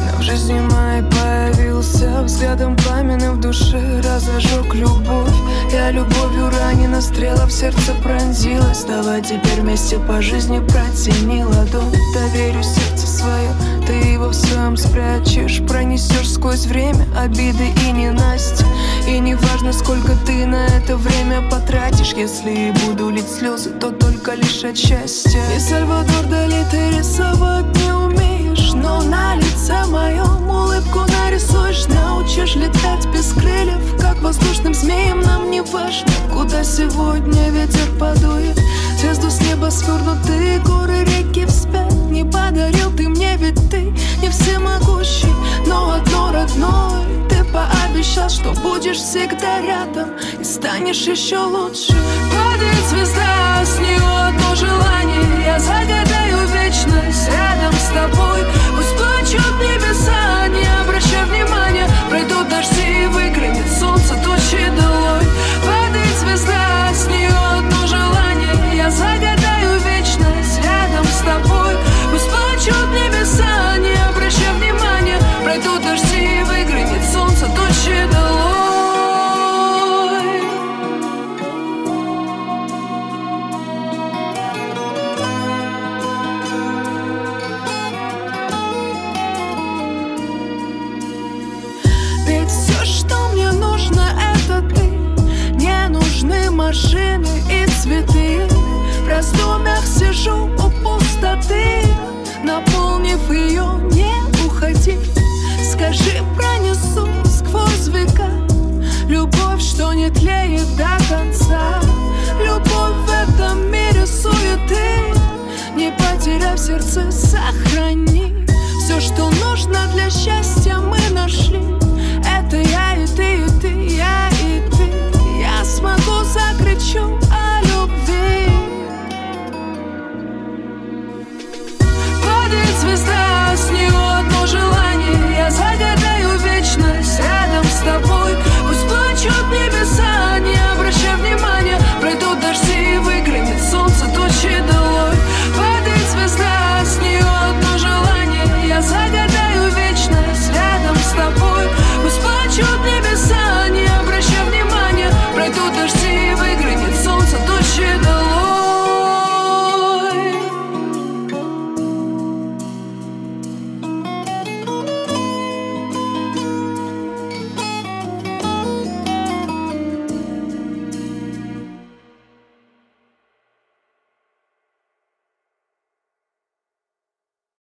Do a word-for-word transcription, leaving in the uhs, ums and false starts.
Но в жизни моей появился взглядом пламенным в душе, разожег любовь. Я любовью ранена, стрела в сердце пронзилась. Давай теперь вместе по жизни протяни ладонь. Доверю сердце свое, ты его в своем спрячешь. Пронесешь сквозь время обиды и ненастья. И не важно, сколько ты на это время потратишь. Если и буду лить слезы, то только лишь от счастья. И Сальвадор Дали, ты рисовать не умеешь, но на лице моем улыбку нарисуешь. Научишь летать без крыльев, как воздушным змеям. Нам не важно, куда сегодня ветер подует. Звезду с неба свернутые горы, реки вспять. Не подарил ты мне, ведь ты не всемогущий, но одно родное. Ты пообещал, что будешь всегда рядом и станешь еще лучше. Падает звезда, с нее одно желание. Я загадаю вечность рядом с тобой. Пусть плачут небеса, не обращай внимания. Пройдут дожди и выглянет солнце, тучи долой. Падает звезда, с нее одно желание. Я загадаю вечность рядом с тобой. Пусть плачут небеса, не обращай внимания. Пройдут дожди и выглянет солнце, тучи долой. Ведь все, что мне нужно, это ты. Не нужны машины и цветы. В раздумьях сижу у пустоты, наполнив ее, не уходи. Скажи, пронесу сквозь века любовь, что не тлеет до конца. Любовь в этом мире суеты. Не потеряв сердце, сохрани. Все, что нужно для счастья, мы нашли. Это я и ты, и ты, я и ты. Я смогу, закричу о любви. Падает звезда, с нее одно желание. Я загадаю вечность рядом с тобой. Пусть плачут небеса, не обращай внимания. Пройдут дожди и выглянет солнце, тучи долой. Падает звезда, с нее одно желание. Я загадаю вечность рядом с тобой. Пусть плачут небеса, не обращай внимания. Пройдут дожди и выглянет солнце, тучи долой.